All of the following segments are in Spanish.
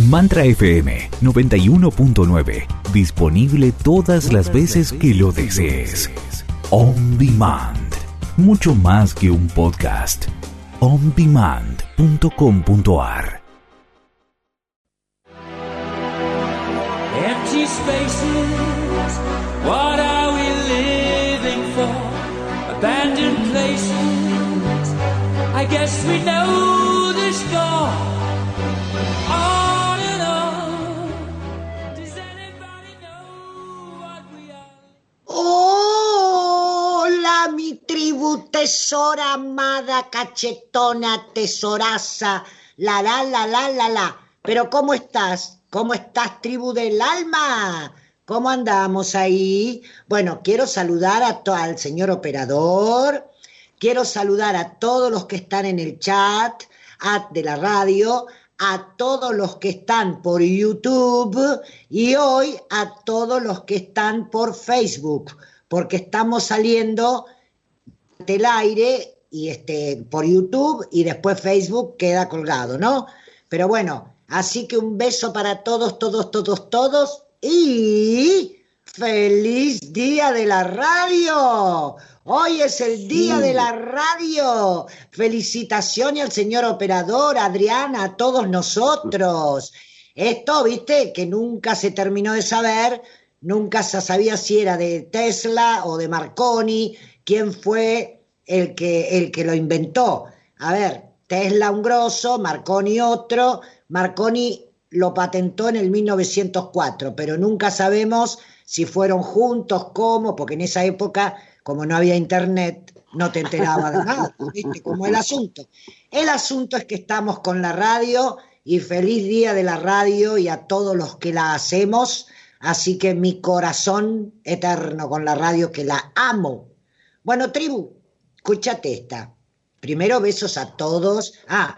Mantra FM 91.9. Disponible todas las veces que lo desees. On Demand. Mucho más que un podcast. ondemand.com.ar. Empty spaces, what are we living for? Abandoned places, I guess we know the score. On and on, does anybody know what we are? Hola, mi tribu tesora amada, cachetona, tesoraza, la. Pero ¿cómo estás? ¿Cómo estás, tribu del alma? ¿Cómo andamos ahí? Bueno, quiero saludar al señor operador, quiero saludar a todos los que están en el chat de la radio, a todos los que están por YouTube y hoy a todos los que están por Facebook, porque estamos saliendo del aire y por YouTube y después Facebook queda colgado, ¿no? Pero bueno, así que un beso para todos y ¡feliz Día de la Radio! Hoy es el Día de la Radio. Felicitaciones al señor operador, Adriana, a todos nosotros. Esto, viste, que nunca se terminó de saber, nunca se sabía si era de Tesla o de Marconi, quién fue el que lo inventó. A ver, Tesla un grosso, Marconi otro. Marconi lo patentó en el 1904, pero nunca sabemos si fueron juntos, cómo, porque en esa época, como no había internet, no te enterabas de nada, ¿viste? Como el asunto. El asunto es que estamos con la radio y feliz Día de la Radio y a todos los que la hacemos, así que mi corazón eterno con la radio que la amo. Bueno, tribu, escúchate esta. Primero besos a todos.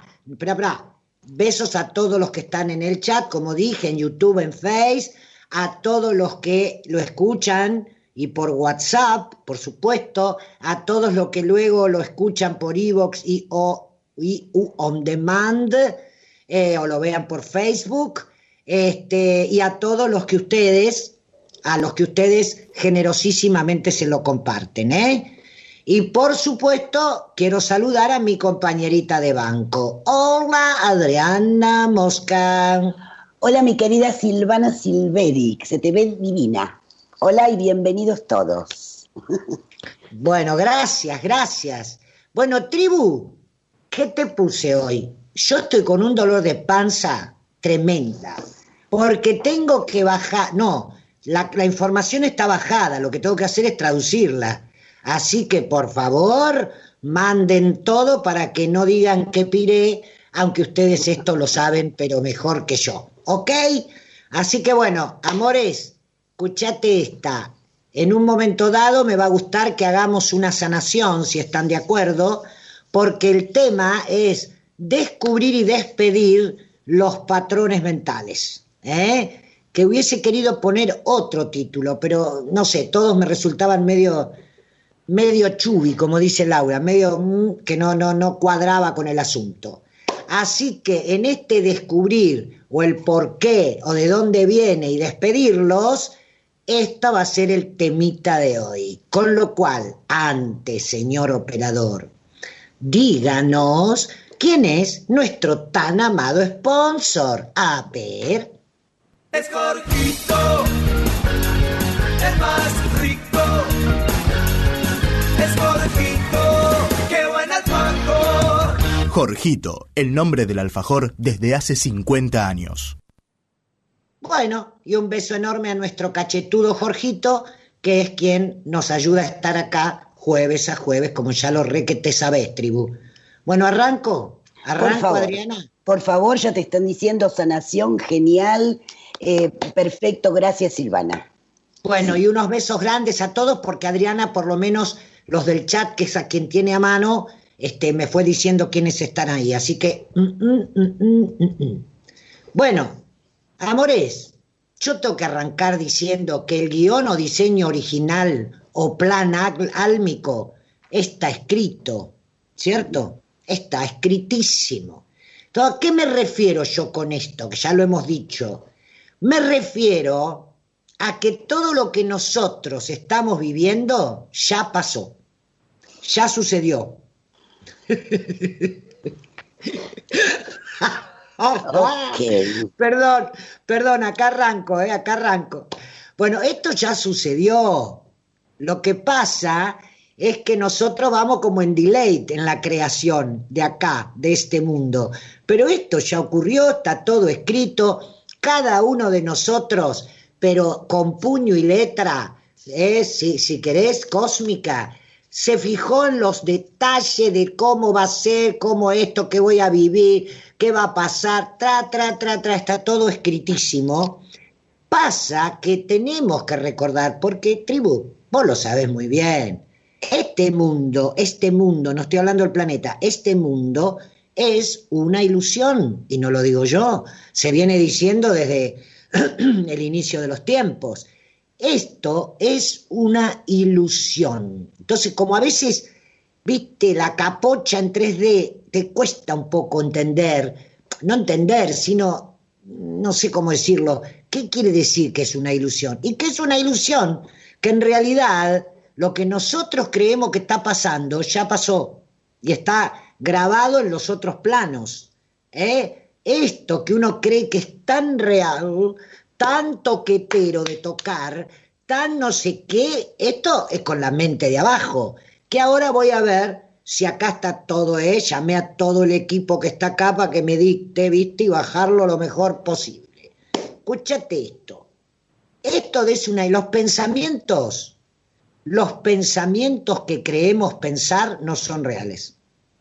Besos a todos los que están en el chat, como dije, en YouTube, en Face, a todos los que lo escuchan y por WhatsApp, por supuesto, a todos los que luego lo escuchan por iVoox y On Demand, o lo vean por Facebook, y a todos los que ustedes generosísimamente se lo comparten, ¿eh? Y por supuesto, quiero saludar a mi compañerita de banco. Hola, Adriana Mosca. Hola, mi querida Silvana Silveric, se te ve divina. Hola y bienvenidos todos. Bueno, gracias. Bueno, tribu, ¿qué te puse hoy? Yo estoy con un dolor de panza tremenda, porque tengo que bajar, la información está bajada, lo que tengo que hacer es traducirla. Así que, por favor, manden todo para que no digan que piré, aunque ustedes esto lo saben, pero mejor que yo, ¿ok? Así que, bueno, amores, escuchate esta. En un momento dado me va a gustar que hagamos una sanación, si están de acuerdo, porque el tema es descubrir y despedir los patrones mentales, que hubiese querido poner otro título, pero no sé, todos me resultaban medio chubi, como dice Laura, medio que no cuadraba con el asunto. Así que en este descubrir o el por qué o de dónde viene y despedirlos, esta va a ser el temita de hoy. Con lo cual, antes, señor operador, díganos quién es nuestro tan amado sponsor. A ver. Es Jorgito, el más rico. Es Jorgito, qué buen alfajor. Jorgito, el nombre del alfajor desde hace 50 años. Bueno, y un beso enorme a nuestro cachetudo Jorgito, que es quien nos ayuda a estar acá jueves a jueves, como ya lo que te sabés, tribu. Bueno, arranco, Adriana. Por favor, ya te están diciendo sanación genial, perfecto, gracias Silvana. Bueno, y unos besos grandes a todos, porque Adriana, por lo menos los del chat, que es a quien tiene a mano, me fue diciendo quiénes están ahí, así que... Bueno, amores, yo tengo que arrancar diciendo que el guión o diseño original o plan álmico está escrito, ¿cierto? Está escritísimo. ¿A qué me refiero yo con esto? Que ya lo hemos dicho. Me refiero a que todo lo que nosotros estamos viviendo ya pasó, ya sucedió. Ok. Perdón, acá arranco. Bueno, esto ya sucedió. Lo que pasa es que nosotros vamos como en delay en la creación de acá, de este mundo. Pero esto ya ocurrió, está todo escrito, cada uno de nosotros, pero con puño y letra, si querés, cósmica, se fijó en los detalles de cómo va a ser, cómo esto, qué voy a vivir, qué va a pasar, está todo escritísimo. Pasa que tenemos que recordar, porque tribu, vos lo sabés muy bien, este mundo, no estoy hablando del planeta, este mundo es una ilusión, y no lo digo yo, se viene diciendo desde el inicio de los tiempos. Esto es una ilusión. Entonces, como a veces, viste, la capocha en 3D te cuesta un poco entender, no entender, sino, no sé cómo decirlo, ¿qué quiere decir que es una ilusión? Y que es una ilusión, que en realidad lo que nosotros creemos que está pasando ya pasó y está grabado en los otros planos. Esto que uno cree que es tan real, tan toquetero de tocar, tan no sé qué, esto es con la mente de abajo, que ahora voy a ver si acá está todo, llamé a todo el equipo que está acá para que me dicte, viste, y bajarlo lo mejor posible. Escúchate esto. Esto es los pensamientos que creemos pensar no son reales.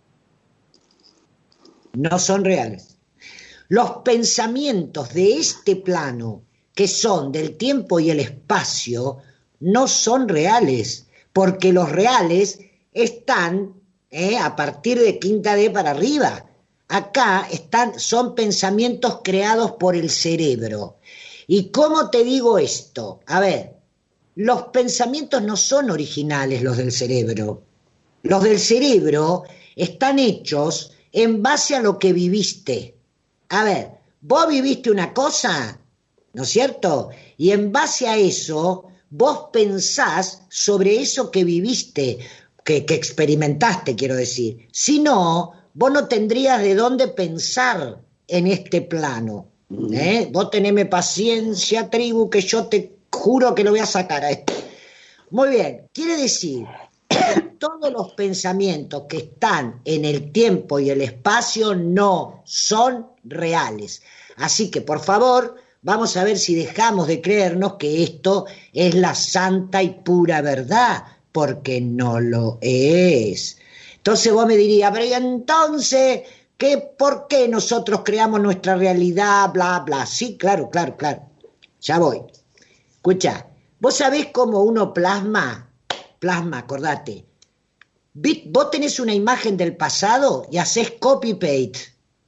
No son reales. Los pensamientos de este plano, que son del tiempo y el espacio, no son reales, porque los reales están a partir de quinta D para arriba. Acá son pensamientos creados por el cerebro. ¿Y cómo te digo esto? A ver, los pensamientos no son originales los del cerebro. Los del cerebro están hechos en base a lo que viviste. A ver, vos viviste una cosa, ¿no es cierto? Y en base a eso, vos pensás sobre eso que viviste, que experimentaste, quiero decir. Si no, vos no tendrías de dónde pensar en este plano. Vos teneme paciencia, tribu, que yo te juro que lo voy a sacar a esto. Muy bien, quiere decir que todos los pensamientos que están en el tiempo y el espacio no son reales. Así que, por favor, vamos a ver si dejamos de creernos que esto es la santa y pura verdad, porque no lo es. Entonces vos me dirías, pero ¿y entonces por qué nosotros creamos nuestra realidad, bla, bla? Sí, claro. Ya voy. Escucha, vos sabés cómo uno plasma, acordate. Vos tenés una imagen del pasado y hacés copy-paste.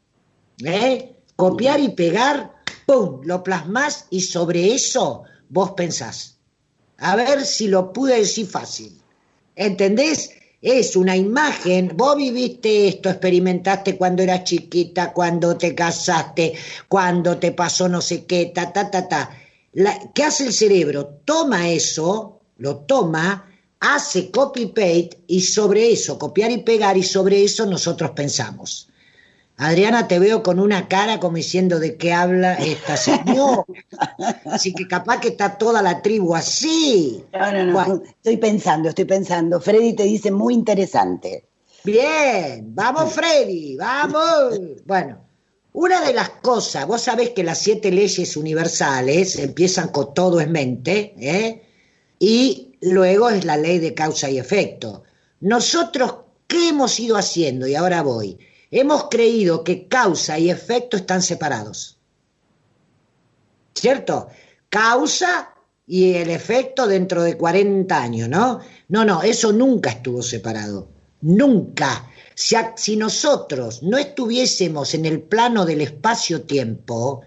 Copiar y pegar, ¡pum!, lo plasmás y sobre eso vos pensás. A ver si lo pude decir fácil. ¿Entendés? Es una imagen, vos viviste esto, experimentaste cuando eras chiquita, cuando te casaste, cuando te pasó no sé qué, ¿qué hace el cerebro? Toma eso, lo toma, hace copy-paste y sobre eso, copiar y pegar, y sobre eso nosotros pensamos. Adriana, te veo con una cara como diciendo de qué habla esta señora. Así que capaz que está toda la tribu así. No. Bueno. Estoy pensando. Freddy te dice muy interesante. Bien, vamos Freddy, vamos. Bueno, una de las cosas, vos sabés que las 7 leyes universales empiezan con todo es mente, y luego es la ley de causa y efecto. Nosotros, ¿qué hemos ido haciendo? Y ahora voy. Hemos creído que causa y efecto están separados. ¿Cierto? Causa y el efecto dentro de 40 años, ¿no? No, eso nunca estuvo separado. Nunca. Si nosotros no estuviésemos en el plano del espacio-tiempo,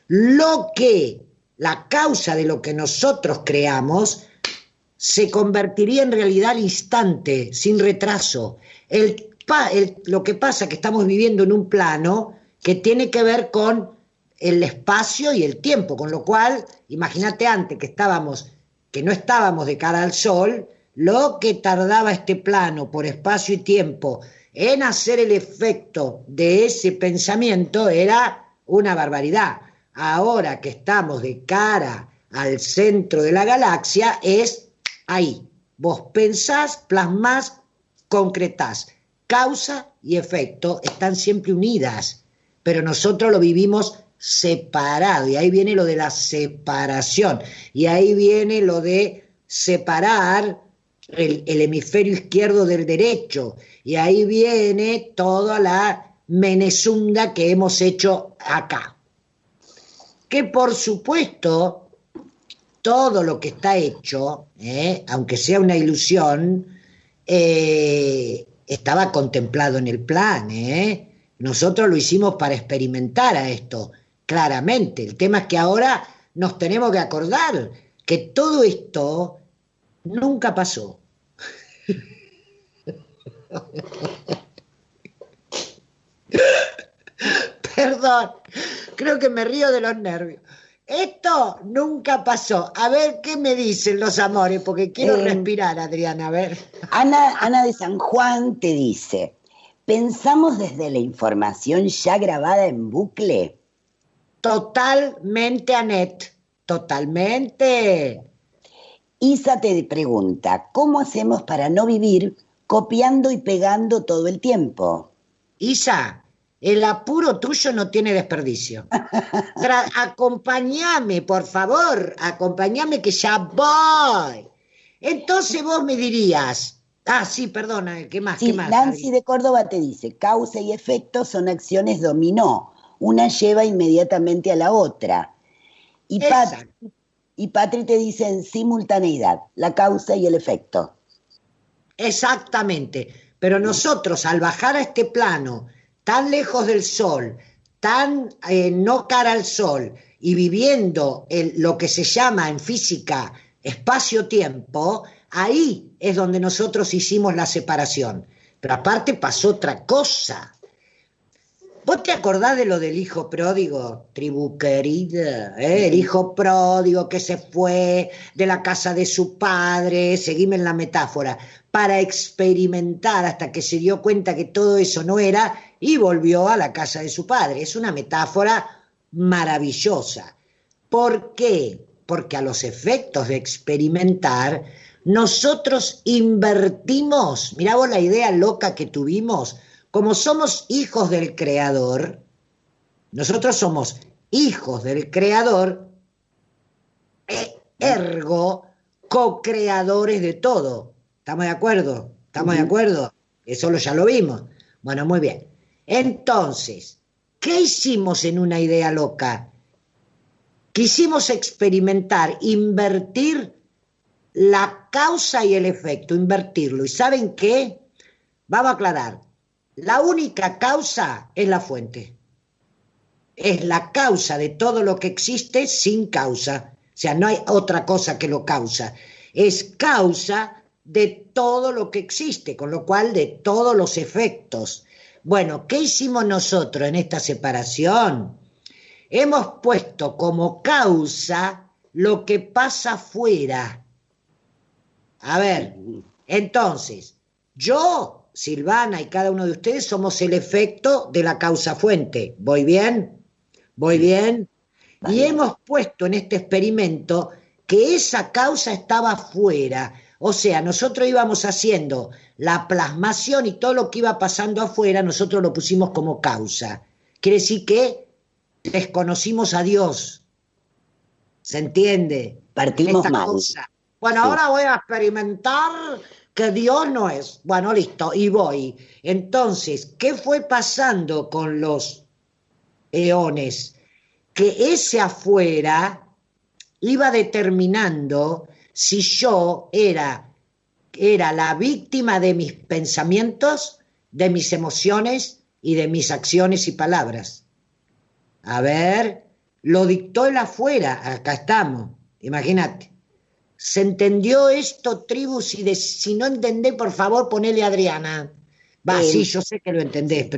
la causa de lo que nosotros creamos se convertiría en realidad al instante, sin retraso. Lo que pasa es que estamos viviendo en un plano que tiene que ver con el espacio y el tiempo, con lo cual, imagínate antes que no estábamos de cara al sol, lo que tardaba este plano por espacio y tiempo en hacer el efecto de ese pensamiento era una barbaridad. Ahora que estamos de cara al centro de la galaxia, es ahí. Vos pensás, plasmás, concretás. Causa y efecto están siempre unidas, pero nosotros lo vivimos separado, y ahí viene lo de la separación, y ahí viene lo de separar el hemisferio izquierdo del derecho, y ahí viene toda la menezunda que hemos hecho acá. Que por supuesto, todo lo que está hecho, aunque sea una ilusión, estaba contemplado en el plan, Nosotros lo hicimos para experimentar a esto, claramente. El tema es que ahora nos tenemos que acordar que todo esto nunca pasó. Perdón, creo que me río de los nervios. Esto nunca pasó. A ver qué me dicen los amores, porque quiero respirar, Adriana, a ver. Ana de San Juan te dice, ¿pensamos desde la información ya grabada en bucle? Totalmente, Anet, totalmente. Isa te pregunta, ¿cómo hacemos para no vivir copiando y pegando todo el tiempo? Isa, el apuro tuyo no tiene desperdicio. Acompáñame, por favor, acompáñame que ya voy. Entonces vos me dirías, sí, perdona, ¿qué más? Sí, ¿Qué más? Nancy de Córdoba te dice, causa y efecto son acciones dominó, una lleva inmediatamente a la otra. Y Patri te dice en simultaneidad, la causa y el efecto. Exactamente, pero nosotros al bajar a este plano, tan lejos del sol, tan no cara al sol, y viviendo lo que se llama en física espacio-tiempo, ahí es donde nosotros hicimos la separación. Pero aparte pasó otra cosa. ¿Vos te acordás de lo del hijo pródigo, tribu querida? El hijo pródigo que se fue de la casa de su padre, seguime en la metáfora, para experimentar hasta que se dio cuenta que todo eso no era y volvió a la casa de su padre. Es una metáfora maravillosa. ¿Por qué? Porque a los efectos de experimentar, nosotros invertimos, mirá vos la idea loca que tuvimos. Como somos hijos del Creador, nosotros somos hijos del Creador, ergo co-creadores de todo. ¿Estamos de acuerdo? ¿Estamos de acuerdo? Eso ya lo vimos. Bueno, muy bien. Entonces, ¿qué hicimos en una idea loca? Quisimos experimentar, invertir la causa y el efecto, invertirlo. ¿Y saben qué? Vamos a aclarar. La única causa es la fuente. Es la causa de todo lo que existe sin causa. O sea, no hay otra cosa que lo causa. Es causa de todo lo que existe, con lo cual de todos los efectos. Bueno, ¿qué hicimos nosotros en esta separación? Hemos puesto como causa lo que pasa afuera. A ver, entonces, yo, Silvana y cada uno de ustedes somos el efecto de la causa fuente. ¿Voy bien? ¿Voy bien? Y hemos puesto en este experimento que esa causa estaba afuera. O sea, nosotros íbamos haciendo la plasmación y todo lo que iba pasando afuera, nosotros lo pusimos como causa. Quiere decir que desconocimos a Dios. ¿Se entiende? Partimos Esta mal. cosa. Bueno, Sí. ahora voy a experimentar que Dios no es. Bueno, listo, y voy. Entonces, ¿qué fue pasando con los eones? Que ese afuera iba determinando si yo era la víctima de mis pensamientos, de mis emociones y de mis acciones y palabras. A ver, lo dictó el afuera, acá estamos, imagínate. ¿Se entendió esto, tribu? Si no entendés, por favor, ponele a Adriana. Sí, yo sé que lo entendés, pero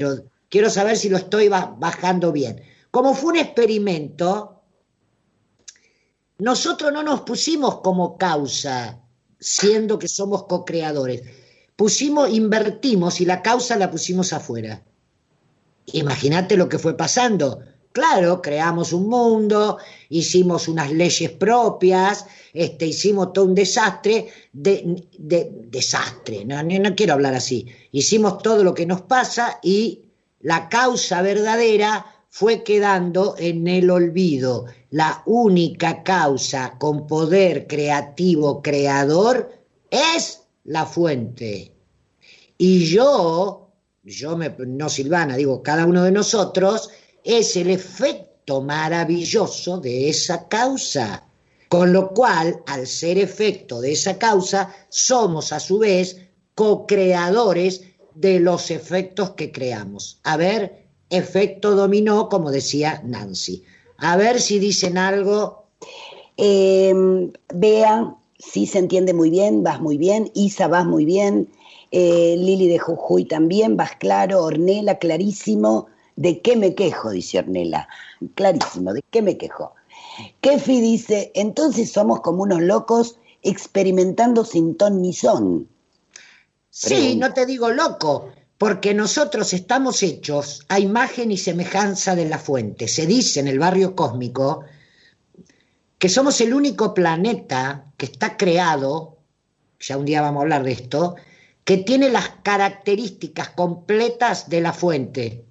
quiero saber si lo estoy bajando bien. Como fue un experimento, nosotros no nos pusimos como causa, siendo que somos co-creadores. Invertimos y la causa la pusimos afuera. Imagínate lo que fue pasando. Claro, creamos un mundo, hicimos unas leyes propias, hicimos todo un desastre, desastre, no quiero hablar así. Hicimos todo lo que nos pasa y la causa verdadera fue quedando en el olvido. La única causa con poder creativo, creador, es la fuente. Y no Silvana, digo, cada uno de nosotros es el efecto maravilloso de esa causa. Con lo cual, al ser efecto de esa causa, somos a su vez co-creadores de los efectos que creamos. A ver, efecto dominó, como decía Nancy. A ver si dicen algo. Vean, sí se entiende muy bien, vas muy bien. Isa, vas muy bien. Lili de Jujuy también, vas claro. Ornella, clarísimo. ¿De qué me quejo? Dice Ornella. Clarísimo, ¿de qué me quejo? Kefi dice, entonces somos como unos locos experimentando sin ton ni son. Sí, no te digo loco, porque nosotros estamos hechos a imagen y semejanza de la fuente. Se dice en el barrio cósmico que somos el único planeta que está creado, ya un día vamos a hablar de esto, que tiene las características completas de la fuente.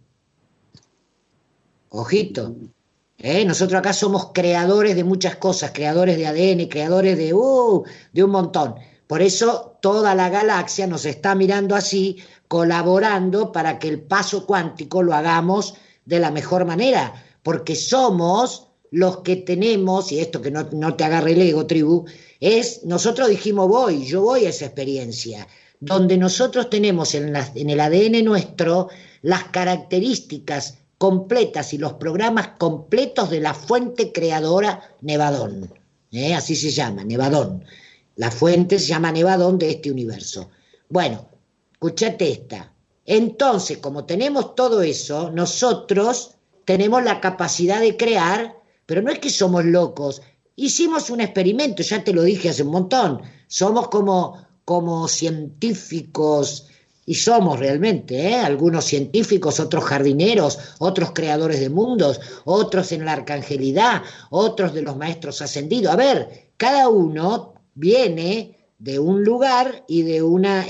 Ojito. Nosotros acá somos creadores de muchas cosas, creadores de ADN, creadores de un montón. Por eso toda la galaxia nos está mirando así, colaborando para que el paso cuántico lo hagamos de la mejor manera, porque somos los que tenemos, y esto que no te agarre el ego, tribu, nosotros dijimos yo voy a esa experiencia, donde nosotros tenemos en el ADN nuestro las características completas y los programas completos de la fuente creadora Nevadón, así se llama, Nevadón. La fuente se llama Nevadón de este universo. Bueno, escúchate esta. Entonces, como tenemos todo eso, nosotros tenemos la capacidad de crear, pero no es que somos locos. Hicimos un experimento, ya te lo dije hace un montón. Somos como científicos, y somos realmente, algunos científicos, otros jardineros, otros creadores de mundos, otros en la arcangelidad, otros de los maestros ascendidos. A ver, cada uno viene de un lugar y de una,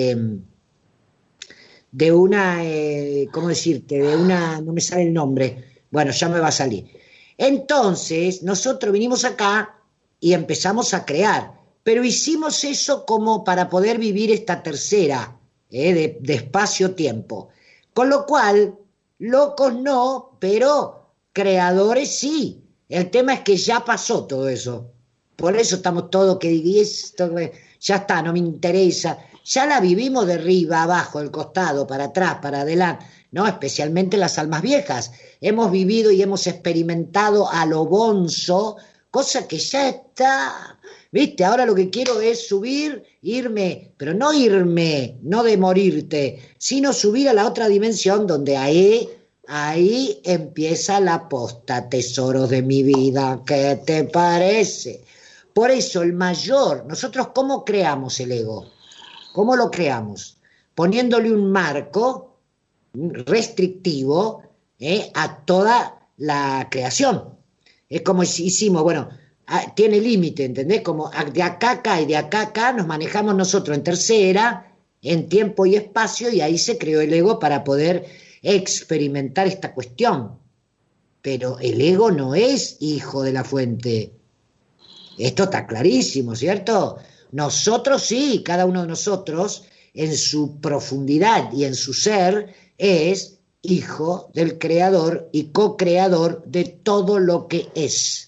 ¿cómo decirte? No me sale el nombre, bueno, ya me va a salir. Entonces, nosotros vinimos acá y empezamos a crear, pero hicimos eso como para poder vivir esta tercera, de espacio-tiempo. Con lo cual, locos no, pero creadores sí. El tema es que ya pasó todo eso. Por eso estamos todos que esto, ya está, no me interesa. Ya la vivimos de arriba, abajo, del costado, para atrás, para adelante, ¿no? Especialmente las almas viejas. Hemos vivido y hemos experimentado a lo bonzo, cosa que ya está. ¿Viste? Ahora lo que quiero es subir, irme, pero no irme, no de morirte, sino subir a la otra dimensión donde ahí empieza la posta, tesoros de mi vida. ¿Qué te parece? Por eso nosotros ¿cómo creamos el ego? ¿Cómo lo creamos? Poniéndole un marco restrictivo a toda la creación. Es como si hicimos, tiene límite, ¿entendés? Como de acá a acá y de acá a acá nos manejamos nosotros en tercera, en tiempo y espacio, y ahí se creó el ego para poder experimentar esta cuestión. Pero el ego no es hijo de la fuente. Esto está clarísimo, ¿cierto? Nosotros sí, cada uno de nosotros, en su profundidad y en su ser, es hijo del creador y co-creador de todo lo que es.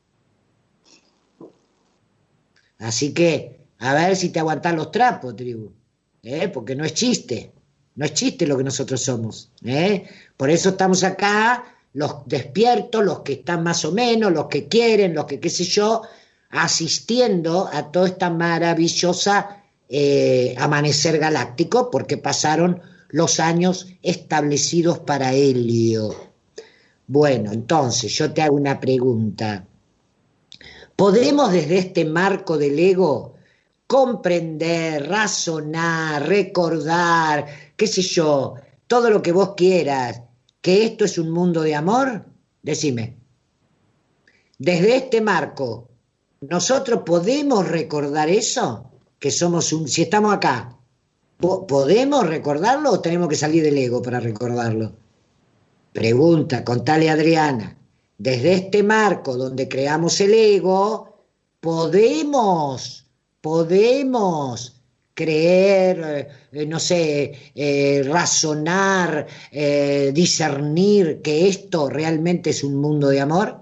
Así que, a ver si te aguantás los trapos, tribu, porque no es chiste lo que nosotros somos, por eso estamos acá, los despiertos, los que están más o menos, los que quieren, los que qué sé yo, asistiendo a toda esta maravillosa amanecer galáctico, porque pasaron los años establecidos para Helio. Bueno, entonces yo te hago una pregunta. ¿Podemos desde este marco del ego comprender, razonar, recordar, qué sé yo, todo lo que vos quieras, que esto es un mundo de amor? Decime. Desde este marco, ¿nosotros podemos recordar eso? Que somos si estamos acá, ¿podemos recordarlo o tenemos que salir del ego para recordarlo? Pregunta, contale a Adriana. Desde este marco donde creamos el ego, podemos creer, no sé, razonar, discernir que esto realmente es un mundo de amor.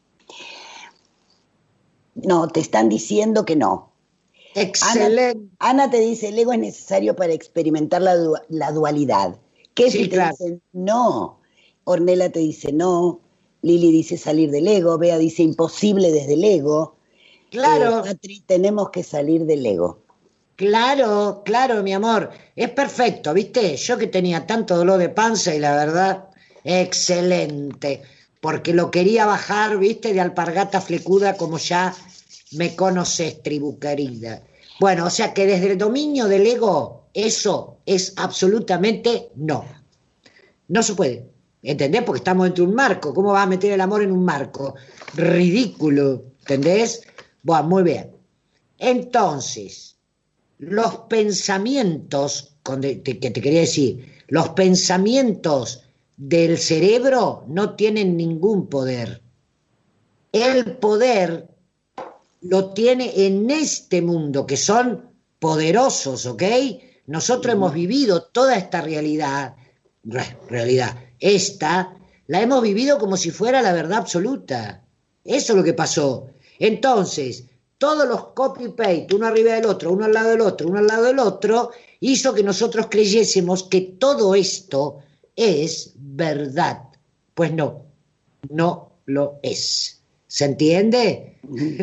No, te están diciendo que no. Excelente. Ana te dice, el ego es necesario para experimentar la dualidad. Ketty Sí, te claro. dice, no. Ornella te dice, no. Lili dice, salir del ego. Bea dice, imposible desde el ego. Claro. Patri, tenemos que salir del ego. Claro, claro, mi amor. Es perfecto, ¿viste? Yo que tenía tanto dolor de panza y la verdad, excelente. Porque lo quería bajar, ¿viste? De alpargata flecuda como ya me conoces, tribu querida. Bueno, o sea que desde el dominio del ego, eso es absolutamente no. No se puede. ¿Entendés? Porque estamos dentro de un marco. ¿Cómo vas a meter el amor en un marco? Ridículo. ¿Entendés? Bueno, muy bien. Entonces, los pensamientos, que te quería decir, los pensamientos del cerebro no tienen ningún poder. El poder lo tiene en este mundo, que son poderosos, ¿ok? Nosotros hemos vivido toda esta realidad, esta, la hemos vivido como si fuera la verdad absoluta. Eso es lo que pasó. Entonces, todos los copy-paste, uno arriba del otro, uno al lado del otro, uno al lado del otro, hizo que nosotros creyésemos que todo esto es verdad. Pues no, no lo es. ¿Se entiende?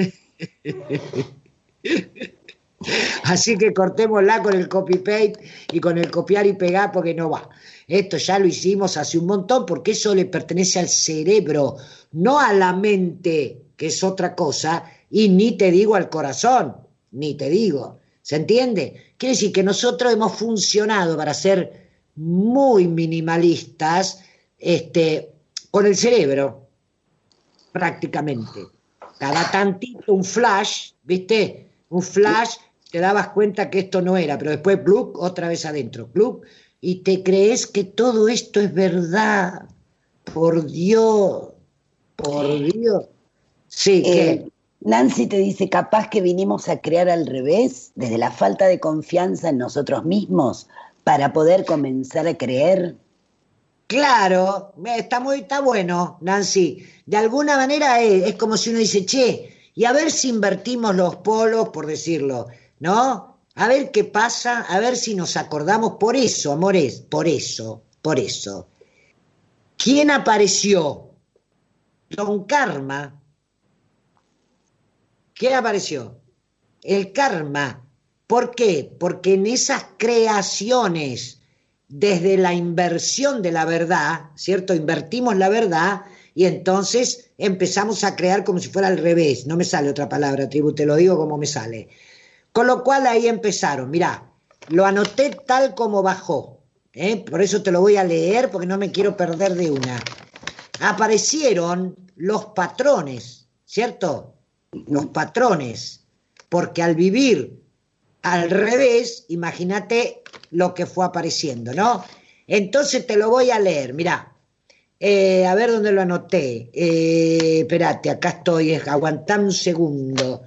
Así que cortémosla con el copy-paste y con el copiar y pegar porque no va. Esto ya lo hicimos hace un montón porque eso le pertenece al cerebro, no a la mente, que es otra cosa, y ni te digo al corazón, ni te digo. ¿Se entiende? Quiere decir que nosotros hemos funcionado para ser muy minimalistas con el cerebro, prácticamente. Cada tantito un flash, ¿viste? Un flash, te dabas cuenta que esto no era, pero después, ¡blup!, otra vez adentro, ¡blup!, y te crees que todo esto es verdad. Por Dios, por Dios. Sí, ¿qué? Nancy te dice, capaz que vinimos a crear al revés, desde la falta de confianza en nosotros mismos, para poder comenzar a creer. Claro, está bueno, Nancy. De alguna manera es como si uno dice, che, y a ver si invertimos los polos, por decirlo, ¿no? A ver qué pasa, a ver si nos acordamos. Por eso, amores, por eso. ¿Quién apareció? Don Karma. ¿Quién apareció? El karma. ¿Por qué? Porque en esas creaciones, desde la inversión de la verdad, ¿cierto? Invertimos la verdad y entonces empezamos a crear como si fuera al revés. No me sale otra palabra, tribu, te lo digo como me sale. Con lo cual ahí empezaron. Mirá, lo anoté tal como bajó, por eso te lo voy a leer porque no me quiero perder de una. Aparecieron los patrones, ¿cierto? Los patrones, porque al vivir al revés, imagínate lo que fue apareciendo, ¿no? Entonces te lo voy a leer, mirá. A ver dónde lo anoté. Espérate, acá estoy, aguantá un segundo.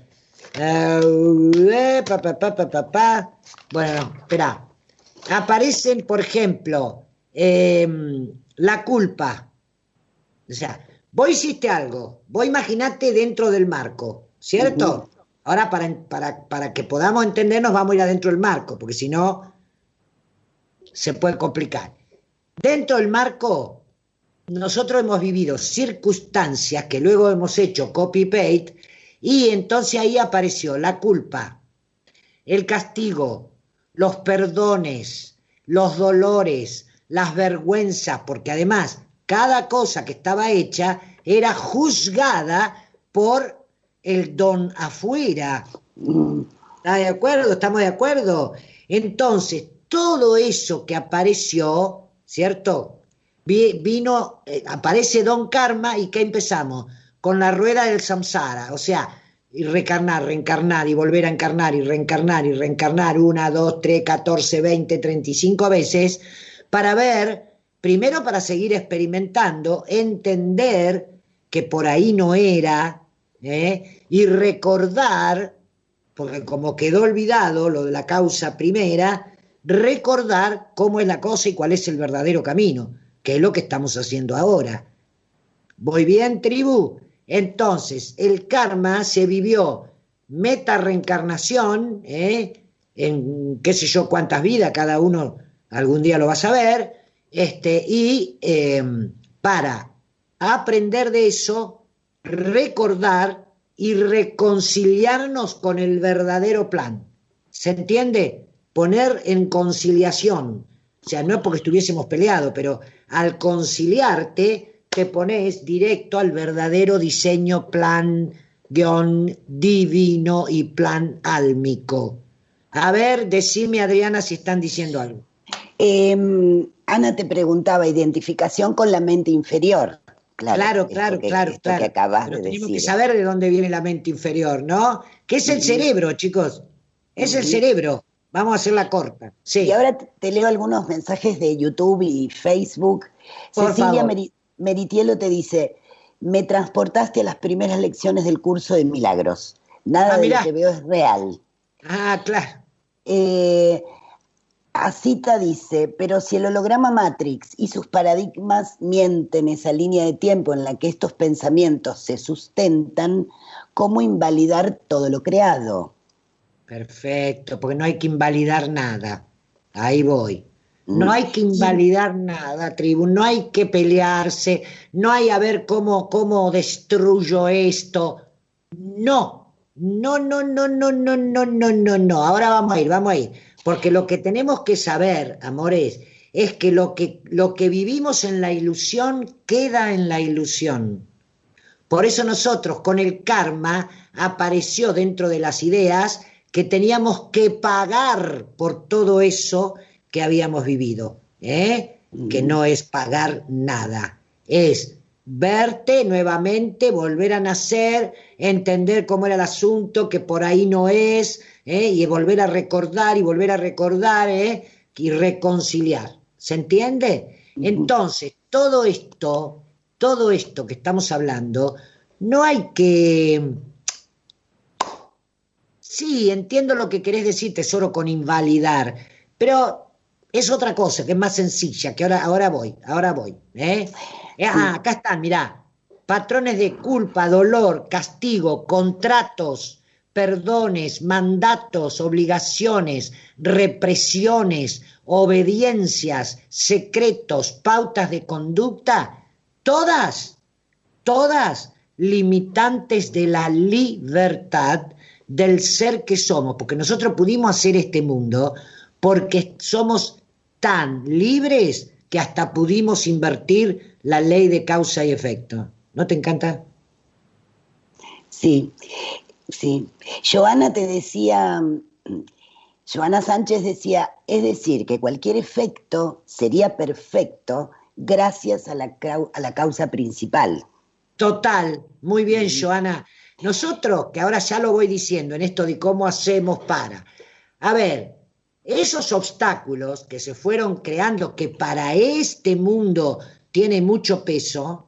Bueno, espera. Aparecen, por ejemplo, la culpa. O sea, vos hiciste algo, vos imaginate dentro del marco, ¿cierto? Ahora, para que podamos entendernos, vamos a ir adentro del marco, porque si no, se puede complicar. Dentro del marco, nosotros hemos vivido circunstancias que luego hemos hecho copy-paste, y entonces ahí apareció la culpa, el castigo, los perdones, los dolores, las vergüenzas, porque además cada cosa que estaba hecha era juzgada por el don afuera. ¿Está de acuerdo? ¿Estamos de acuerdo? Entonces, todo eso que apareció, ¿cierto? Vino, aparece Don Karma y ¿qué empezamos? Con la rueda del samsara, o sea, y reencarnar y volver a encarnar y reencarnar 1, 2, 3, 14, 20, 35 veces para ver, primero para seguir experimentando, entender que por ahí no era, y recordar, porque como quedó olvidado lo de la causa primera, recordar cómo es la cosa y cuál es el verdadero camino, que es lo que estamos haciendo ahora. ¿Voy bien, tribu? Entonces, el karma se vivió meta reencarnación, en qué sé yo cuántas vidas, cada uno algún día lo va a saber, y para aprender de eso, recordar y reconciliarnos con el verdadero plan. ¿Se entiende? Poner en conciliación, o sea, no es porque estuviésemos peleados, pero al conciliarte te pones directo al verdadero diseño, plan, guión divino y plan álmico. A ver, decime, Adriana, si están diciendo algo. Ana te preguntaba, identificación con la mente inferior. Claro. Que acabas Pero de tenemos decir. que saber de dónde viene la mente inferior, ¿no? Que es el cerebro, chicos. Es el cerebro. Vamos a hacerla corta. Sí. Y ahora te leo algunos mensajes de YouTube y Facebook. Por Cecilia favor. Meritielo te dice, me transportaste a las primeras lecciones del curso de milagros. Nada de mirá. lo que veo es real. Ah, claro. Asita dice, pero si el holograma Matrix y sus paradigmas mienten esa línea de tiempo en la que estos pensamientos se sustentan, ¿cómo invalidar todo lo creado? Perfecto, porque no hay que invalidar nada. Ahí voy. No hay que invalidar nada, tribu, no hay que pelearse, no hay a ver cómo destruyo esto. No. Ahora vamos a ir. Porque lo que tenemos que saber, amores, es que lo que vivimos en la ilusión queda en la ilusión. Por eso nosotros con el karma apareció dentro de las ideas que teníamos que pagar por todo eso que habíamos vivido, que no es pagar nada, es verte nuevamente, volver a nacer, entender cómo era el asunto, que por ahí no es, y volver a recordar y reconciliar. ¿Se entiende? Entonces, todo esto que estamos hablando, no hay que... Sí, entiendo lo que querés decir, tesoro, con invalidar, pero es otra cosa, que es más sencilla, que ahora voy. Acá están, mirá, patrones de culpa, dolor, castigo, contratos, perdones, mandatos, obligaciones, represiones, obediencias, secretos, pautas de conducta, todas limitantes de la libertad del ser que somos, porque nosotros pudimos hacer este mundo porque somos tan libres que hasta pudimos invertir la ley de causa y efecto. ¿No te encanta? Sí. Joana Sánchez decía, es decir, que cualquier efecto sería perfecto gracias a la causa principal. Total, muy bien, Joana. Nosotros, que ahora ya lo voy diciendo en esto de cómo hacemos para... A ver, esos obstáculos que se fueron creando, que para este mundo tiene mucho peso,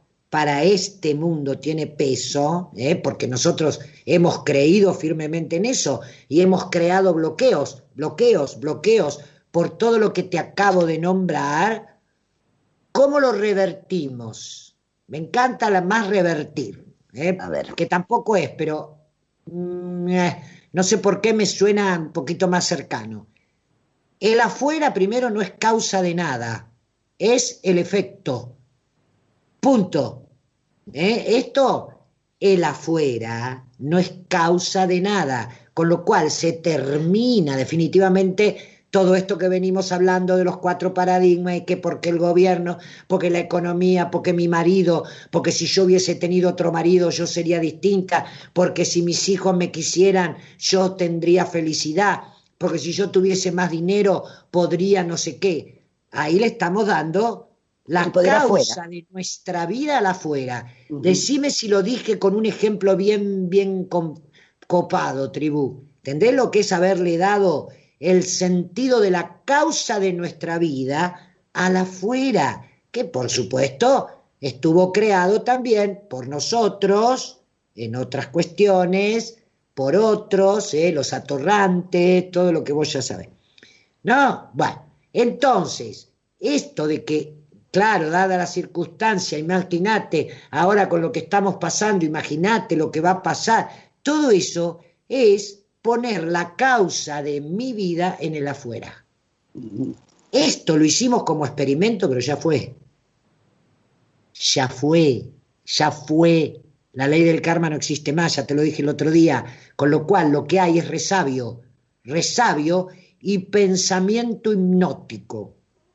porque nosotros hemos creído firmemente en eso y hemos creado bloqueos por todo lo que te acabo de nombrar. ¿Cómo lo revertimos? Me encanta la más revertir, A ver. que tampoco es, pero no sé por qué me suena un poquito más cercano. El afuera primero no es causa de nada, es el efecto. Punto. Esto, el afuera, no es causa de nada, con lo cual se termina definitivamente todo esto que venimos hablando de los 4 paradigmas y que porque el gobierno, porque la economía, porque mi marido, porque si yo hubiese tenido otro marido yo sería distinta, porque si mis hijos me quisieran yo tendría felicidad, porque si yo tuviese más dinero podría no sé qué. Ahí le estamos dando la El poder causa afuera. de nuestra vida a la afuera. Ujú. Decime si lo dije con un ejemplo bien copado, Tribú. ¿Entendés lo que es haberle dado el sentido de la causa de nuestra vida a la afuera? Que por supuesto estuvo creado también por nosotros, en otras cuestiones, por otros, los atorrantes, todo lo que vos ya sabés. No, bueno, entonces, esto de que, claro, dada la circunstancia, imagínate, ahora con lo que estamos pasando, imagínate lo que va a pasar, todo eso es poner la causa de mi vida en el afuera. Esto lo hicimos como experimento, pero ya fue. Ya fue, ya fue. La ley del karma no existe más, ya te lo dije el otro día, con lo cual lo que hay es resabio y pensamiento hipnótico.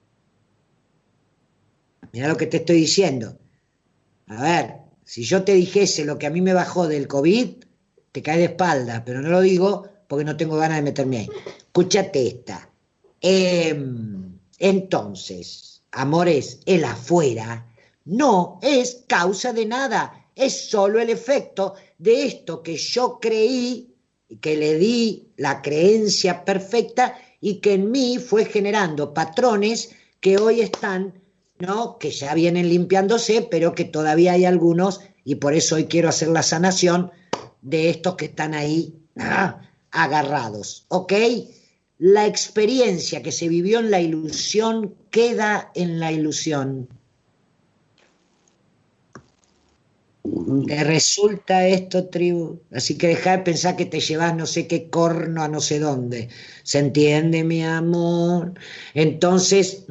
Mira lo que te estoy diciendo. A ver, si yo te dijese lo que a mí me bajó del COVID, te cae de espalda, pero no lo digo porque no tengo ganas de meterme ahí. Escúchate esta. Entonces, amores, el afuera no es causa de nada, es solo el efecto de esto que yo creí, que le di la creencia perfecta y que en mí fue generando patrones que hoy están, ¿no? Que ya vienen limpiándose, pero que todavía hay algunos, y por eso hoy quiero hacer la sanación de estos que están ahí agarrados, ¿ok? La experiencia que se vivió en la ilusión queda en la ilusión. ¿Te resulta esto, Tribu? Así que deja de pensar que te llevas no sé qué corno a no sé dónde. ¿Se entiende, mi amor? Entonces,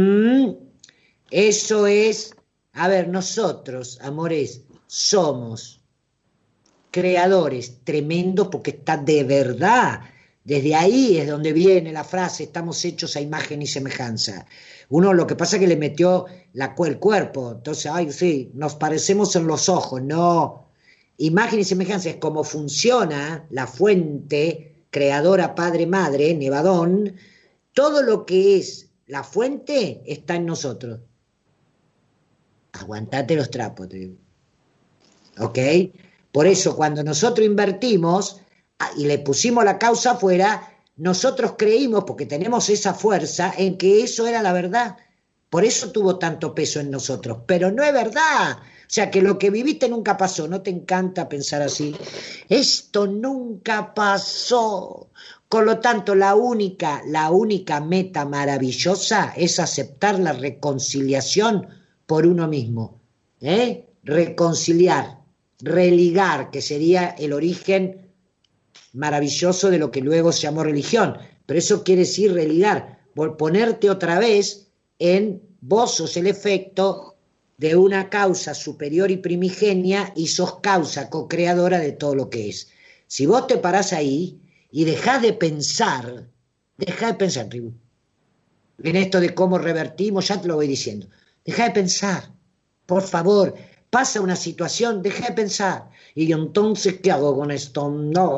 eso es... A ver, nosotros, amores, somos creadores tremendos porque está de verdad. Desde ahí es donde viene la frase, estamos hechos a imagen y semejanza. Uno lo que pasa es que le metió el cuerpo, entonces, ay, sí, nos parecemos en los ojos, no. Imagen y semejanza es como funciona la fuente creadora padre-madre, Nevadón, todo lo que es la fuente está en nosotros. Aguantate los trapos, te digo. ¿Ok? Por eso cuando nosotros invertimos y le pusimos la causa afuera, nosotros creímos, porque tenemos esa fuerza, en que eso era la verdad. Por eso tuvo tanto peso en nosotros. Pero no es verdad. O sea, que lo que viviste nunca pasó. ¿No te encanta pensar así? Esto nunca pasó. Con lo tanto, la única meta maravillosa es aceptar la reconciliación por uno mismo. Reconciliar, religar, que sería el origen maravilloso de lo que luego se llamó religión, pero eso quiere decir religar, ponerte otra vez en vos sos el efecto de una causa superior y primigenia y sos causa co-creadora de todo lo que es. Si vos te parás ahí y dejás de pensar, Tribu, en esto de cómo revertimos, ya te lo voy diciendo, dejá de pensar, por favor. Pasa una situación, deja de pensar. Y entonces, ¿qué hago con esto? No,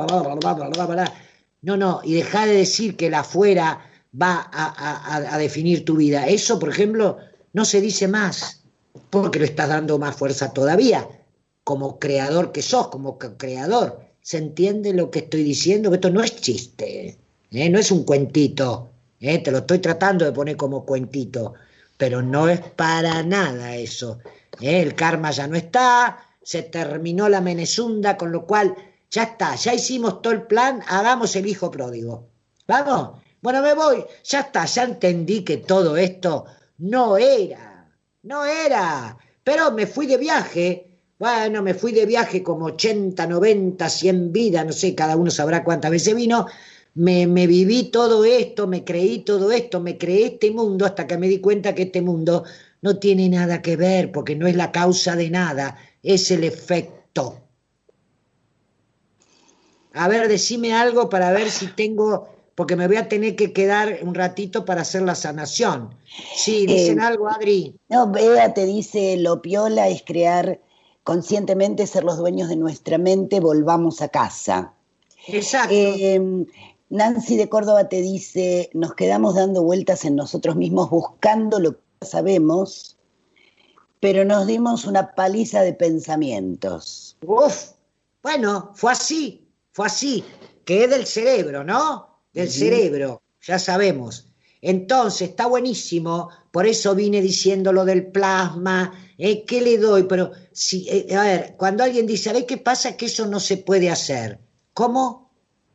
y deja de decir que el afuera va a definir tu vida. Eso, por ejemplo, no se dice más, porque le estás dando más fuerza todavía, como creador que sos, como creador. ¿Se entiende lo que estoy diciendo? Que esto no es chiste, no es un cuentito, te lo estoy tratando de poner como cuentito, pero no es para nada eso. El karma ya no está, se terminó la menezunda, con lo cual ya está, ya hicimos todo el plan, hagamos el hijo pródigo. ¿Vamos? Bueno, me voy, ya está, ya entendí que todo esto no era, pero me fui de viaje, bueno, me fui de viaje como 80, 90, 100 vidas, no sé, cada uno sabrá cuántas veces vino, me viví todo esto, me creí todo esto, me creé este mundo hasta que me di cuenta que este mundo no tiene nada que ver, porque no es la causa de nada, es el efecto. A ver, decime algo para ver si tengo porque me voy a tener que quedar un ratito para hacer la sanación. Sí, dicen algo, Adri. No, Bea te dice, lo piola es crear conscientemente, ser los dueños de nuestra mente, volvamos a casa. Exacto. Nancy de Córdoba te dice, nos quedamos dando vueltas en nosotros mismos buscando lo que ya sabemos, pero nos dimos una paliza de pensamientos. Uf, bueno, fue así, que es del cerebro, ¿no? Del cerebro, ya sabemos. Entonces, está buenísimo, por eso vine diciendo lo del plasma, ¿qué le doy? Pero, si, a ver, cuando alguien dice, ¿sabés qué pasa? Que eso no se puede hacer. ¿Cómo?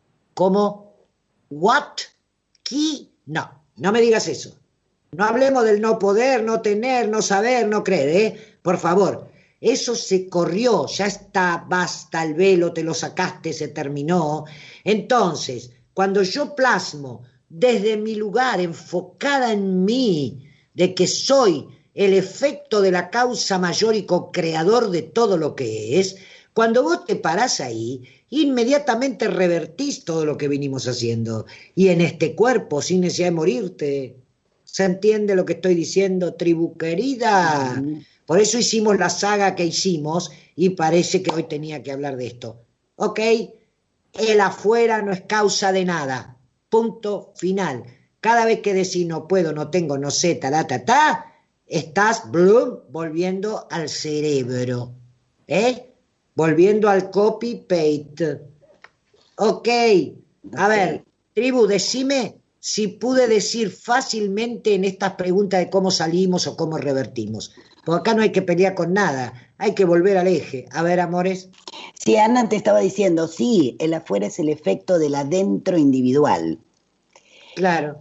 ¿What? ¿Qué? No me digas eso. No hablemos del no poder, no tener, no saber, no creer, Por favor. Eso se corrió, ya está, basta, el velo, te lo sacaste, se terminó. Entonces, cuando yo plasmo desde mi lugar, enfocada en mí, de que soy el efecto de la causa mayor y co-creador de todo lo que es, cuando vos te parás ahí, inmediatamente revertís todo lo que vinimos haciendo. Y en este cuerpo, sin necesidad de morirte. ¿Se entiende lo que estoy diciendo, tribu querida? Por eso hicimos la saga que hicimos y parece que hoy tenía que hablar de esto. ¿Ok? El afuera no es causa de nada. Punto final. Cada vez que decís no puedo, no tengo, no sé, estás volviendo al cerebro. Volviendo al copy-paste. Ok. A ver, tribu, decime si pude decir fácilmente en estas preguntas de cómo salimos o cómo revertimos. Porque acá no hay que pelear con nada, hay que volver al eje. A ver, amores. Sí, Ana te estaba diciendo, sí, el afuera es el efecto del adentro individual. Claro.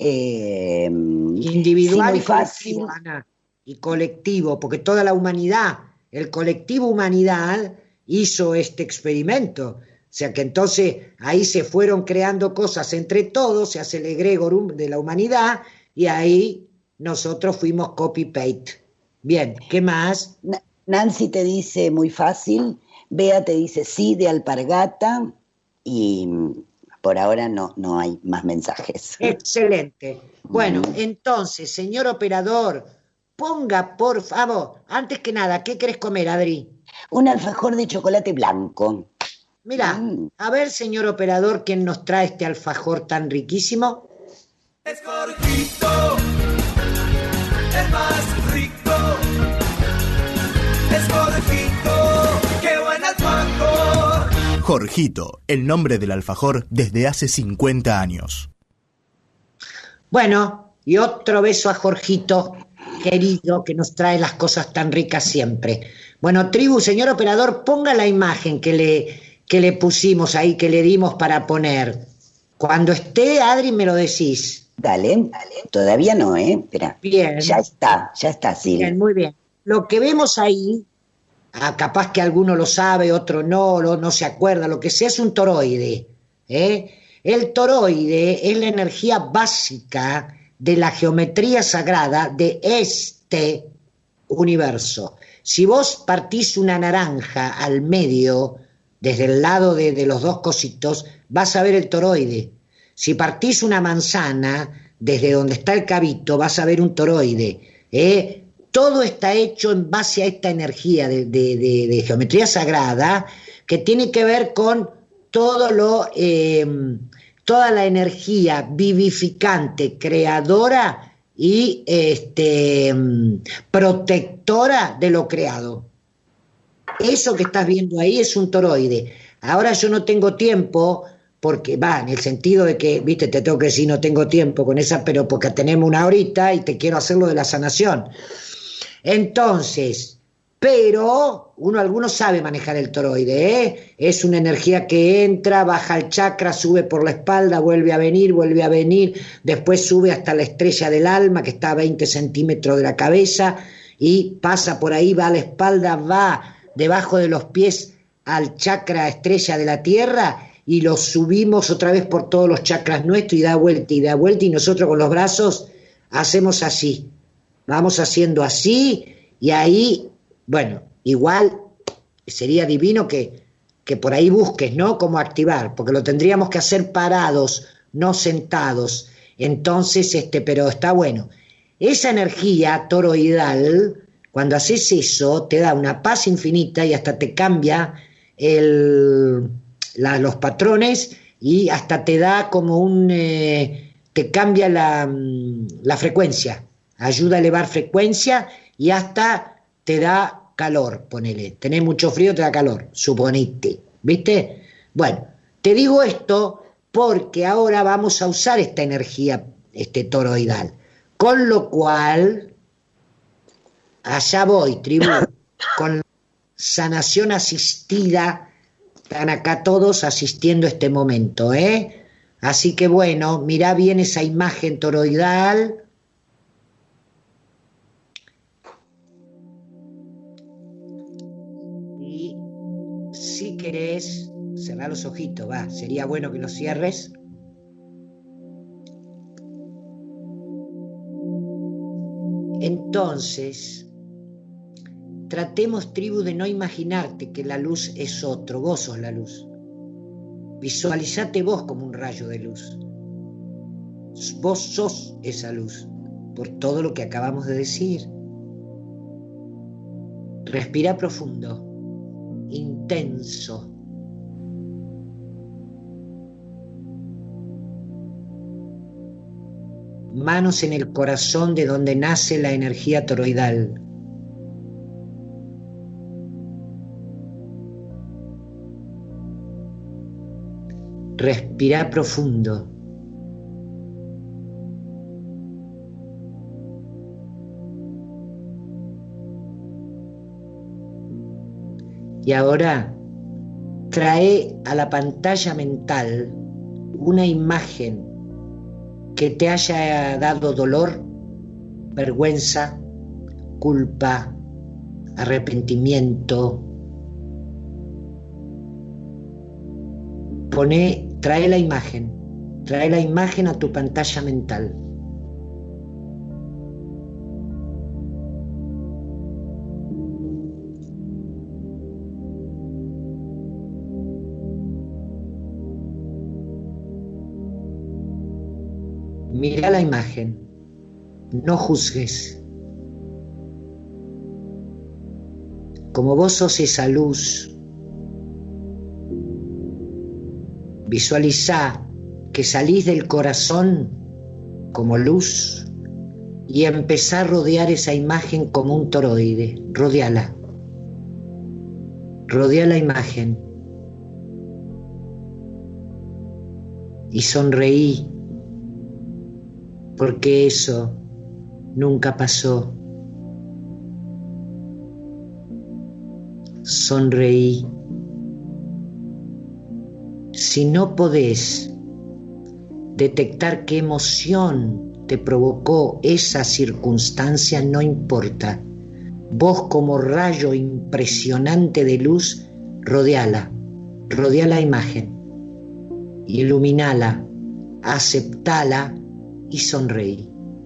sí, Individual muy y colectivo, Ana. Y colectivo, porque toda la humanidad, el colectivo humanidad hizo este experimento. O sea que entonces ahí se fueron creando cosas entre todos, se hace el egregorum de la humanidad y ahí nosotros fuimos copy-paste. Bien, ¿qué más? Nancy te dice muy fácil, Bea te dice sí de alpargata y por ahora no hay más mensajes. Excelente. Bueno, entonces, señor operador, ponga por favor, antes que nada, ¿qué querés comer, Adri? Un alfajor de chocolate blanco. Mirá, a ver, señor operador, ¿quién nos trae este alfajor tan riquísimo? Es Jorgito, el más rico. Es Jorgito, qué buen alfajor. Jorgito, el nombre del alfajor desde hace 50 años. Bueno, y otro beso a Jorgito, querido, que nos trae las cosas tan ricas siempre. Bueno, tribu, señor operador, ponga la imagen que le pusimos ahí, que le dimos para poner. Cuando esté, Adri, me lo decís. Dale, todavía no, espera. Bien. Ya está, sí. Bien, muy bien. Lo que vemos ahí, capaz que alguno lo sabe, otro no se acuerda, lo que sea, es un toroide. El toroide es la energía básica de la geometría sagrada de este universo. Si vos partís una naranja al medio, desde el lado de los dos cositos, vas a ver el toroide. Si partís una manzana, desde donde está el cabito, vas a ver un toroide. Todo está hecho en base a esta energía de geometría sagrada, que tiene que ver con toda la energía vivificante, creadora y protectora de lo creado. Eso que estás viendo ahí es un toroide. Ahora yo no tengo tiempo, porque en el sentido de que, viste, te tengo que decir no tengo tiempo con esa, pero porque tenemos una horita y te quiero hacer lo de la sanación. Entonces, pero algunos sabe manejar el toroide, Es una energía que entra, baja el chakra, sube por la espalda, vuelve a venir, después sube hasta la estrella del alma, que está a 20 centímetros de la cabeza, y pasa por ahí, va a la espalda, va debajo de los pies al chakra estrella de la tierra, y lo subimos otra vez por todos los chakras nuestros, y da vuelta, y nosotros con los brazos hacemos así. Vamos haciendo así, y ahí, bueno, igual sería divino que por ahí busques, ¿no? Cómo activar, porque lo tendríamos que hacer parados, no sentados. Entonces, pero está bueno. Esa energía toroidal, cuando haces eso, te da una paz infinita y hasta te cambia los patrones y hasta te da como te cambia la frecuencia, ayuda a elevar frecuencia y hasta te da calor, ponele. Tenés mucho frío, te da calor, suponete, ¿viste? Bueno, te digo esto porque ahora vamos a usar esta energía toroidal. Con lo cual, allá voy, tribu, con sanación asistida, están acá todos asistiendo a este momento, ¿eh? Así que bueno, mirá bien esa imagen toroidal. Y si querés, cerrá los ojitos, va, sería bueno que los cierres. Entonces, tratemos, tribu, de no imaginarte que la luz es otro, vos sos la luz. Visualizate vos como un rayo de luz. Vos sos esa luz, por todo lo que acabamos de decir. Respira profundo, intenso. Manos en el corazón de donde nace la energía toroidal. Respira profundo. Y ahora trae a la pantalla mental una imagen que te haya dado dolor, vergüenza, culpa, arrepentimiento. Trae la imagen a tu pantalla mental. Mira la imagen, no juzgues. Como vos sos esa luz, visualizá que salís del corazón como luz y empezá a rodear esa imagen como un toroide. Rodeala. Rodea la imagen. Y sonreí, porque eso nunca pasó. Sonreí. Si no podés detectar qué emoción te provocó esa circunstancia, no importa. Vos, como rayo impresionante de luz, rodeala la imagen, iluminala, aceptala y sonreí.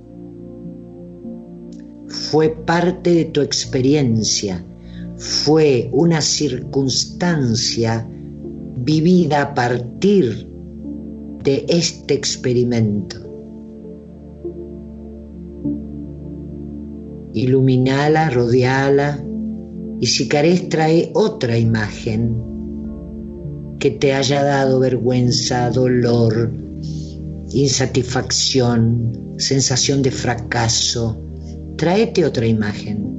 Fue parte de tu experiencia, fue una circunstancia vivida a partir de este experimento. Iluminala, rodeala, y si querés trae otra imagen que te haya dado vergüenza, dolor, insatisfacción, sensación de fracaso. Tráete otra imagen.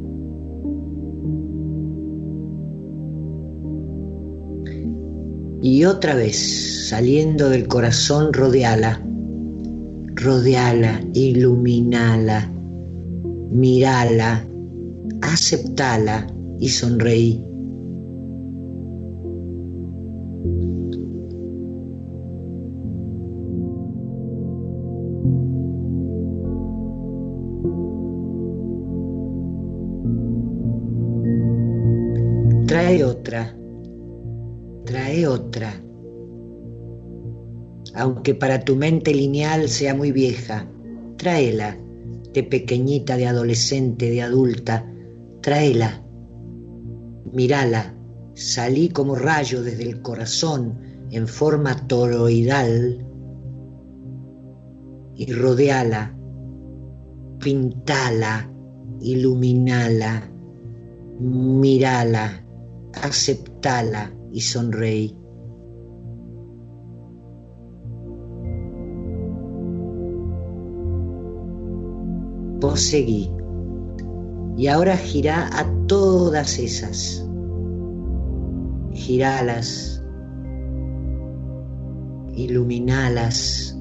Y otra vez, saliendo del corazón, rodeala, iluminala, mirala, aceptala y sonreí. Trae otra. Aunque para tu mente lineal sea muy vieja, tráela, de pequeñita, de adolescente, de adulta, tráela, mírala, salí como rayo desde el corazón en forma toroidal y rodeala, pintala, iluminala, mirala, aceptala y sonreí. Vos seguí y ahora girá a todas esas, giralas, iluminalas,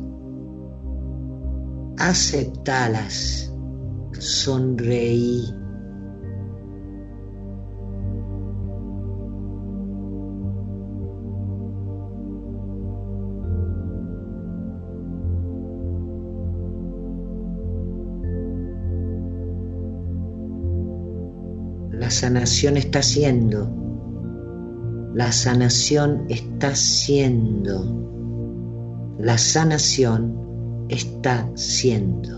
aceptalas, sonreí. La sanación está siendo, la sanación está siendo, la sanación está siendo.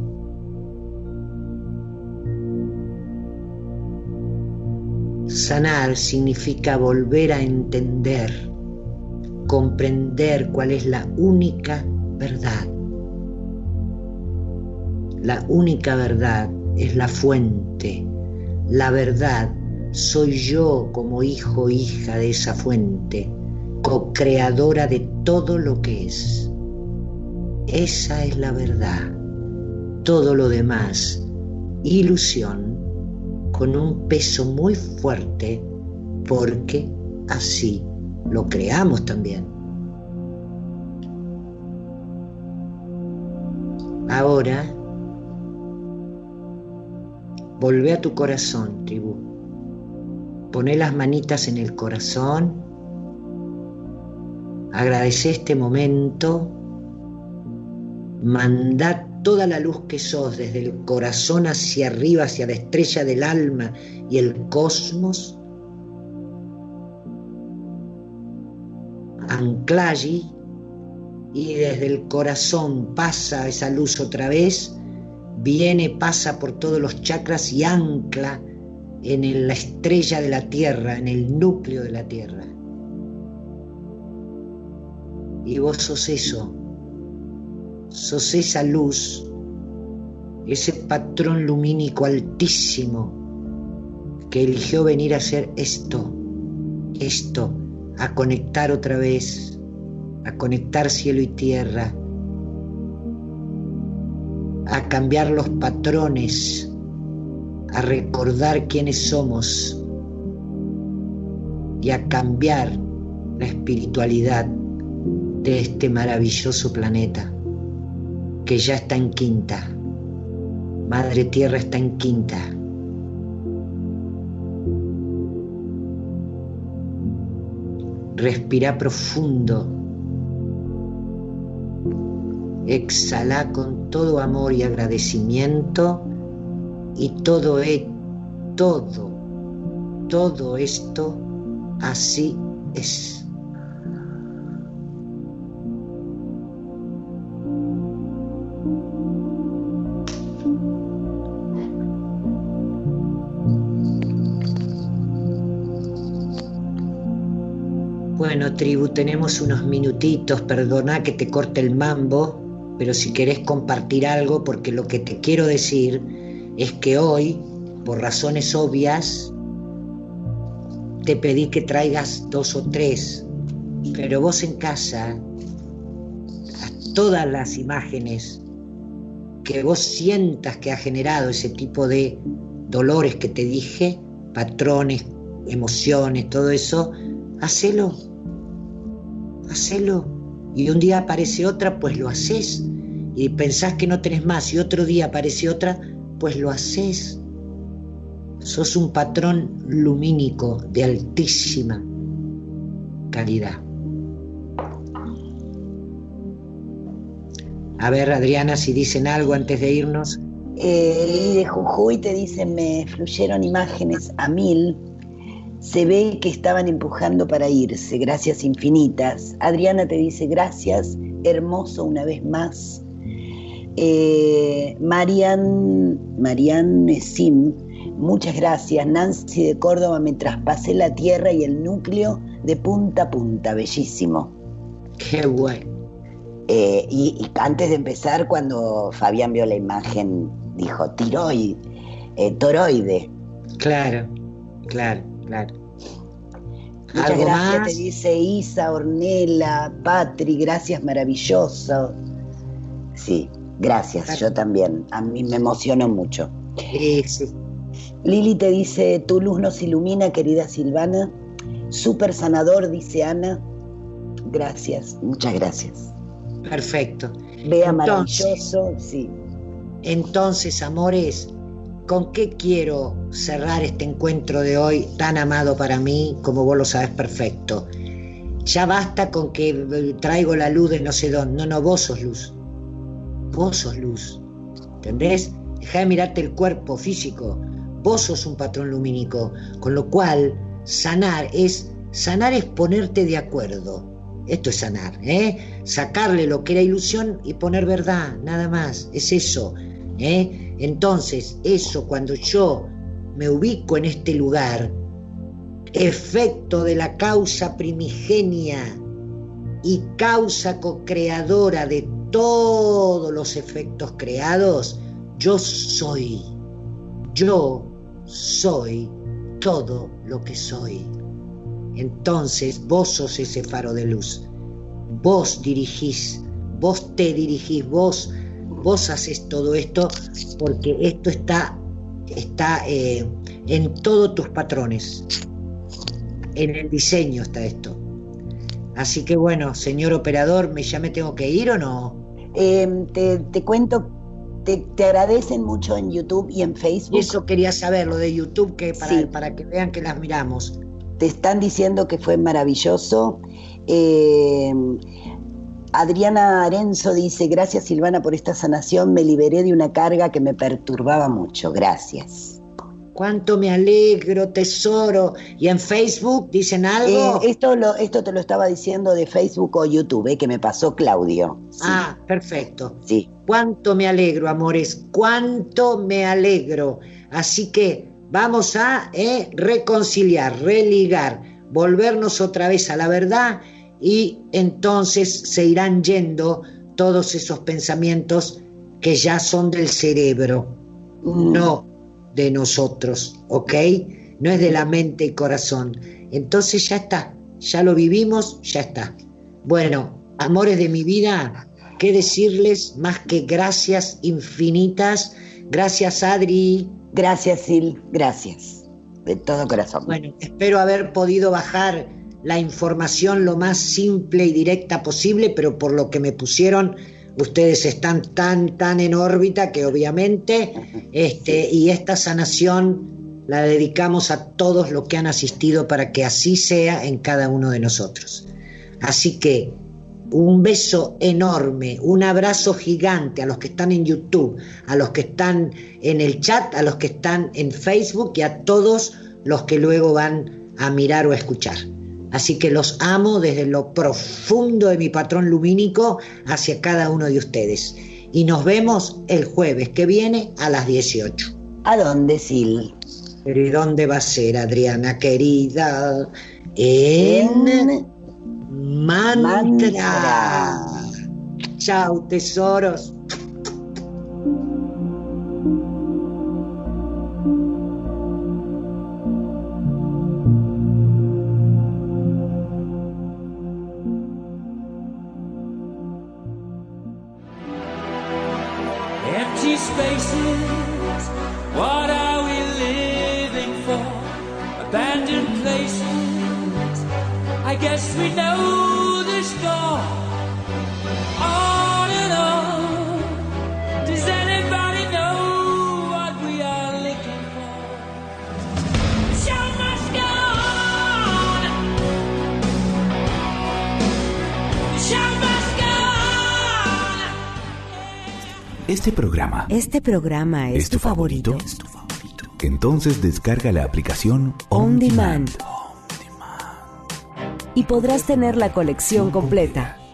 Sanar significa volver a entender, comprender cuál es la única verdad. La única verdad es la fuente. La verdad soy yo como hijo o hija de esa fuente, co-creadora de todo lo que es. Esa es la verdad. Todo lo demás, ilusión, con un peso muy fuerte, porque así lo creamos también. Ahora, volvé a tu corazón, tribu. Poné las manitas en el corazón. Agradecé este momento. Mandá toda la luz que sos desde el corazón hacia arriba, hacia la estrella del alma y el cosmos. Anclá allí y desde el corazón pasa esa luz otra vez. Viene, pasa por todos los chakras y ancla en la estrella de la Tierra, en el núcleo de la Tierra. Y vos sos eso, sos esa luz, ese patrón lumínico altísimo que eligió venir a hacer esto, a conectar otra vez, a conectar cielo y tierra, a cambiar los patrones, a recordar quiénes somos y a cambiar la espiritualidad de este maravilloso planeta que ya está en quinta. Madre Tierra está en quinta. Respira profundo. Exhala con todo amor y agradecimiento y todo esto así es. Bueno, tribu, tenemos unos minutitos, perdona que te corte el mambo, pero si querés compartir algo, porque lo que te quiero decir es que hoy, por razones obvias, te pedí que traigas 2 o 3, pero vos en casa, a todas las imágenes que vos sientas que ha generado ese tipo de dolores que te dije, patrones, emociones, todo eso, hacelo. Y un día aparece otra, pues lo haces. Y pensás que no tenés más, y otro día aparece otra, pues lo haces. Sos un patrón lumínico de altísima calidad. A ver, Adriana, si dicen algo antes de irnos. Lili de Jujuy te dice: me fluyeron imágenes a 1000. Se ve que estaban empujando para irse. Gracias infinitas. Adriana te dice: gracias, hermoso una vez más. Marian Sim, muchas gracias. Nancy de Córdoba: me traspasé la tierra y el núcleo de punta a punta. Bellísimo. Qué bueno. Y antes de empezar, cuando Fabián vio la imagen, dijo toroide. Claro. Muchas ¿Algo gracias, más? te dice Isa, Ornella, Patri, gracias, maravilloso. Sí, gracias, yo también. A mí me emocionó mucho. Sí. Lili te dice, tu luz nos ilumina, querida Silvana. Súper sanador, dice Ana. Gracias, muchas gracias. Perfecto. Bea, Entonces, maravilloso, sí. Entonces, amores, ¿con qué quiero cerrar este encuentro de hoy tan amado para mí, como vos lo sabes perfecto? Ya basta con que traigo la luz de no sé dónde. No, vos sos luz. Vos sos luz. ¿Entendés? Dejá de mirarte el cuerpo físico. Vos sos un patrón lumínico. Con lo cual, sanar es ponerte de acuerdo. Esto es sanar, ¿eh? Sacarle lo que era ilusión y poner verdad, nada más. Es eso, ¿eh? Entonces, eso, cuando yo me ubico en este lugar, efecto de la causa primigenia y causa co-creadora de todos los efectos creados, yo soy todo lo que soy. Entonces, vos sos ese faro de luz. Vos dirigís, vos te dirigís, vos haces todo esto, porque esto está en todos tus patrones. En el diseño está esto. Así que bueno, señor operador, ¿ya me tengo que ir o no? Te cuento, te agradecen mucho en YouTube y en Facebook. Eso quería saber, lo de YouTube, que Sí. para que vean que las miramos. Te están diciendo que fue maravilloso. Adriana Arenzo dice, gracias Silvana por esta sanación, me liberé de una carga que me perturbaba mucho, gracias. Cuánto me alegro, tesoro. ¿Y en Facebook dicen algo? Esto te lo estaba diciendo de Facebook o YouTube, que me pasó Claudio. Sí. Ah, perfecto. Sí. Cuánto me alegro, amores, cuánto me alegro. Así que vamos a reconciliar, religar, volvernos otra vez a la verdad, y entonces se irán yendo todos esos pensamientos que ya son del cerebro, no de nosotros, ¿ok? No es de la mente y corazón. Entonces ya está, ya lo vivimos, ya está. Bueno, amores de mi vida, ¿qué decirles más que gracias infinitas? Gracias, Adri. Gracias, Sil, gracias. De todo corazón. Bueno, espero haber podido bajar la información lo más simple y directa posible, pero por lo que me pusieron, ustedes están tan en órbita que obviamente, y esta sanación la dedicamos a todos los que han asistido para que así sea en cada uno de nosotros. Así que un beso enorme, un abrazo gigante a los que están en YouTube, a los que están en el chat, a los que están en Facebook y a todos los que luego van a mirar o a escuchar. Así que los amo desde lo profundo de mi patrón lumínico hacia cada uno de ustedes. Y nos vemos el jueves que viene a las 18. ¿A dónde, Sil? Pero ¿y dónde va a ser, Adriana querida? En Mantra. Chao, tesoros. Empty spaces, what are we living for? Abandoned places, I guess we know the score. On and on, does anybody know what we are looking for? The show must go on. The show must go on. Este programa Este programa es tu favorito. Entonces descarga la aplicación On Demand. Y podrás tener la colección completa.